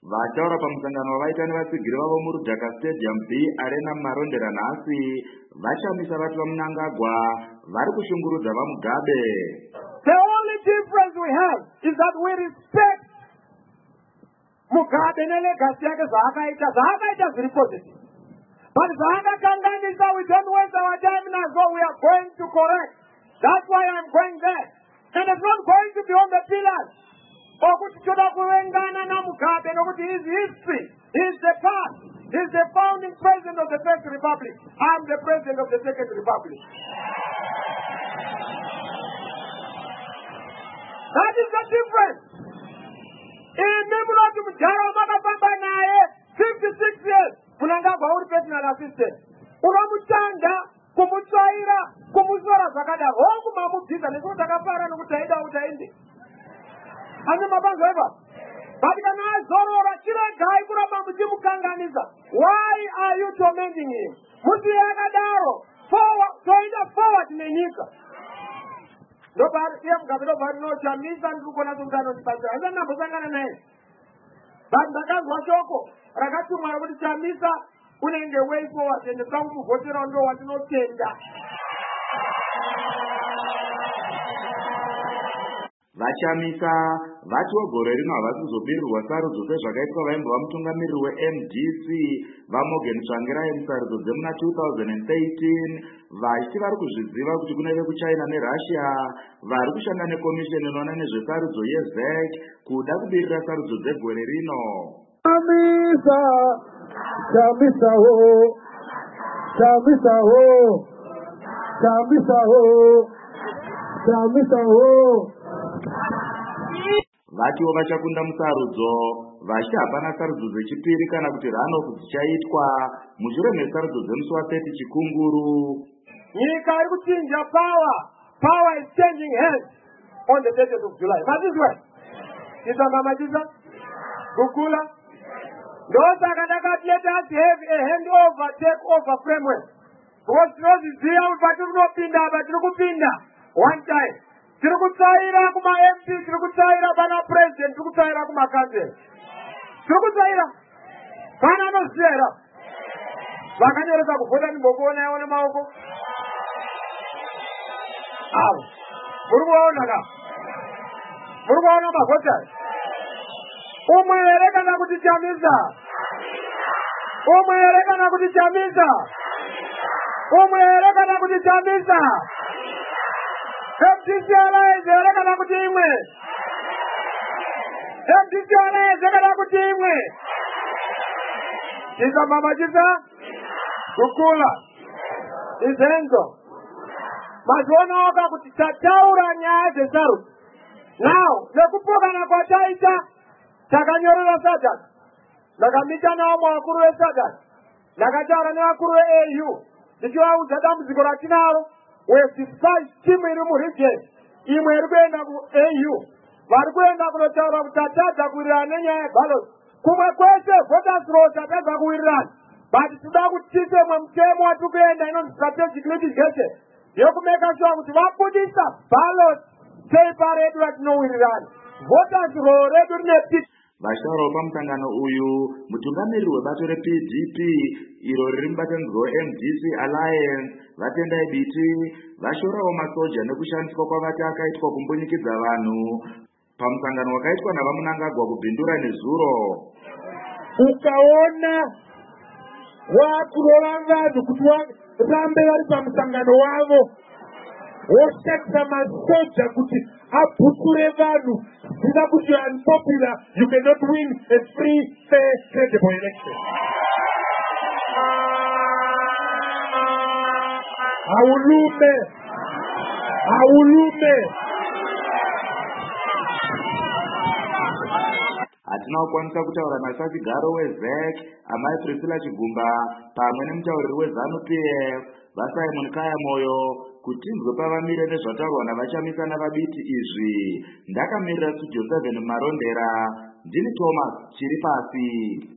Vataura pamusangano wavaita nevatsigiri vavo muRudhaka Stadium B Arena mumarondera nhasi vachamisa vati vaMunangagwa vari kushungurudza vaMugabe. The only difference we have is that we respect Mugabe nelegacy yake zvaakaita zviri positive. But zvaakakanganisa, we don't waste our time nazo, we are going to correct. That's why I'm going there. And it's not going to be on the pillars. Okuti toda kuvengana na Mugabe nokuti his history, he's the past, he's the founding president of the First Republic. I'm the president of the Second Republic. That is the difference. Inimulati mujara makafamba naye 56 years. Munangagwa uri personal assistant. Unomutanga kumutsvaira kumusora zvakadaro. Hongu mamubvisa nekuti takapara nokuti aida kuti aende. Ani mabanzo eva. But kana azorora chiregai kuramba muchimukanganisa. Why are you tormenting him? Muti yakadaro. Toenda forward nenyika. Nobody here Mugabe nobody knows chamisa ndikona tungano ndibasa. Asa nambosangana naye. But ndakazwa shoko rakatumwa kuti chamisa unenge way forward and kamuvhotera ndo watinotenda. Vachamisa vati wegore rino havasi kuzobirirwa sarudzo sezvakaitwa vaimbo vamutungamiriri weMDC vaMorgan Tsvangirai musarudzo dzemuna 2013 vachi vari kuzviziva kuti kune vekuChina neRussia vari kushanda nekomisheni inoona nezvesarudzo yeZEC kuda kubirira sarudzo dzegore rino. Vatiwo vachakunda musarudzo vachi hapana sarudzo dzechipiri kana kuti runoff dzichaitwa mushure mesarudzo dzemusi wa30 Chikunguru. Nyika iri kuchinja power is changing hands on the 30th of July. Mazizwe chitsamba machiza kukula ndosaka ndakati let us have a handover take over framework because tinoziziva kuti patiri kunopinda apa tiri kupinda one time. Tiri kutsaira kuma-MP, tiri kutsaira pana president, tiri kutsaira kuma-council. Tiri kutsaira. Pana anoziera. Vakanyoresa kuvhota ndimbokuona iwo nemaoko. Avo. Muri kuona ka? Muri kuona mavhota? Umwe here kana kuti chamisa? Umwe here kana kuti chamisa? Umwe here kana kuti chamisa? MDC Alliance yakana kuti imwe. MDC Alliance yakana kuti imwe. Chitsamba machiza kukula izenzo maziona oka kuti tataura nyaya dzesarudzo. Now nekupokana kwataita takanyorera SADC, ndakamita nawo mavakuru veSADC, ndakataura nevakuru veAU ndichivaudza dambudziko ratinaro. With the five team in the region, you may be able to AU. But when I'm going to tell them that we run any ballot, come across the voters' road that we run. But it's not with system and came what to be and I know strategic litigation. You can make us out with what put this up. Ballot, separate like no we run. Voters' road, regular. Vasharo pamusangano uyu mutungamiriri webato rePDP iro riri mubatanidzi weMDC Alliance vatendai biti vashorawo masoja nekushandiswa kwavati akaitwa kumbunyikidza vanhu pamusangano wakaitwa navaMunangagwa kubhindura nezuro. Ukaona wakurora vanhu kuti varambe vari pamusangano wavo wosakisa masoja kuti abhuture vanhu zviva kuti you are unpopular, you cannot win a free, fair, credible election. Aulume. Hatina kukwanisa kutaura naSachigaro weZEC amai Priscilla Chigumba pamwe nemutauriri weZANU-PF vaSimon Kaya Moyo kuti tinzwe pavamire nezvataurwa navachamisa navabiti izvi. Ndakamirira Studio 7 mumarondera. Ndini Thomas Chiripasi.